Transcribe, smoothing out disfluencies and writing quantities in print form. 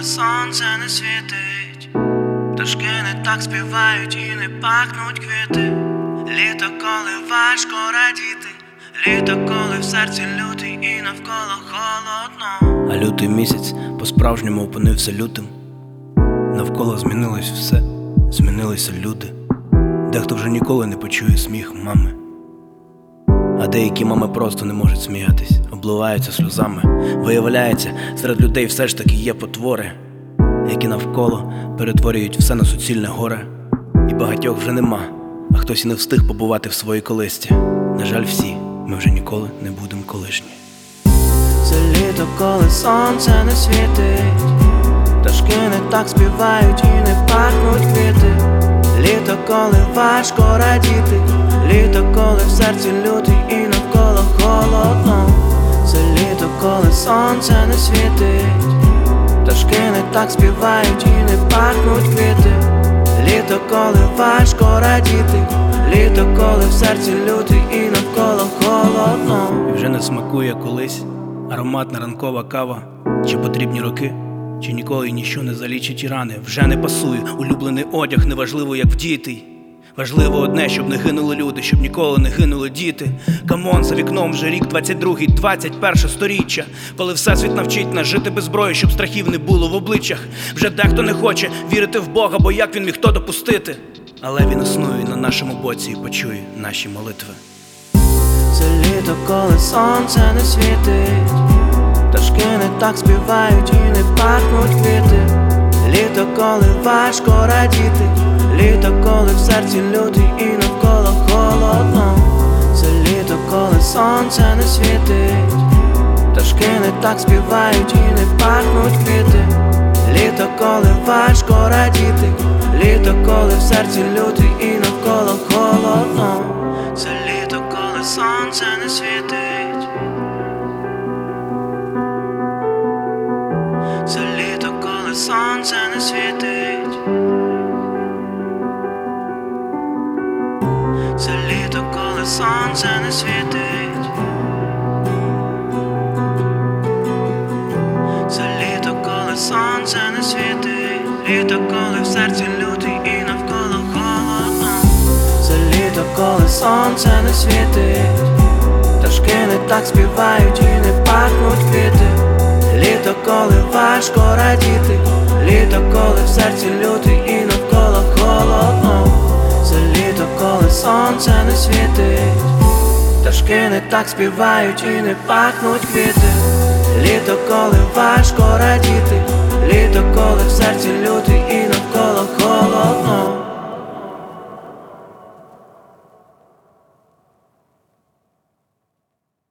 сонце не світить, пташки не так співають і не пахнуть квіти. Літо, коли важко радіти, літо, коли в серці лютий і навколо холодно. А лютий місяць по-справжньому опинився лютим. Навколо змінилось все, змінилися люди. Дехто вже ніколи не почує сміх мами, а деякі мами просто не можуть сміятись, обливаються сльозами. Виявляється, серед людей все ж таки є потвори, які навколо перетворюють все на суцільне горе. І багатьох вже нема, а хтось і не встиг побувати в своїй колисці. На жаль, всі ми вже ніколи не будемо колишні. Це літо, коли сонце не світить, пташки не так співають і не пахнуть квіти. Літо, коли важко радіти, літо, коли в серці лютий і навколо холодно. Це літо, коли сонце не світить, пташки не так співають і не пахнуть квіти. Літо, коли важко радіти, літо, коли в серці лютий і навколо холодно. І вже не смакує колись ароматна ранкова кава. Чи потрібні роки, чи ніколи ніщо не залічить і рани. Вже не пасує улюблений одяг, неважливо як вдітий. Важливо одне, щоб не гинули люди, щоб ніколи не гинули діти. Камон, за вікном вже рік 22-й, 21 сторіччя, коли всесвіт навчить нас жити без зброї, щоб страхів не було в обличчях. Вже дехто не хоче вірити в Бога, бо як він міг то допустити? Але він існує на нашому боці і почує наші молитви. Це літо, коли сонце не світить, пташки не так співають і не пахнуть квіти. Літо, коли важко радіти, літо, коли в серці лютий і навколо холодно. Це літо, коли сонце не світить, пташки не так співають і не пахнуть квіти. Літо, коли важко радіти, літо, коли в серці лютий і навколо холодно. Це літо, коли сонце не світить. Це літо, коли сонце не світить. Це літо, коли сонце не світить. Це літо, коли сонце не світить. Літо, коли в серці лютий і навколо холодно. Це літо, коли сонце не світить, пташки не так співають і не пахнуть квіти. Літо, коли важко радіти, літо, коли в серці лютий і навколо холодно. Це літо, коли сонце не світить, пташки не так співають і не пахнуть квіти. Літо, коли важко радіти,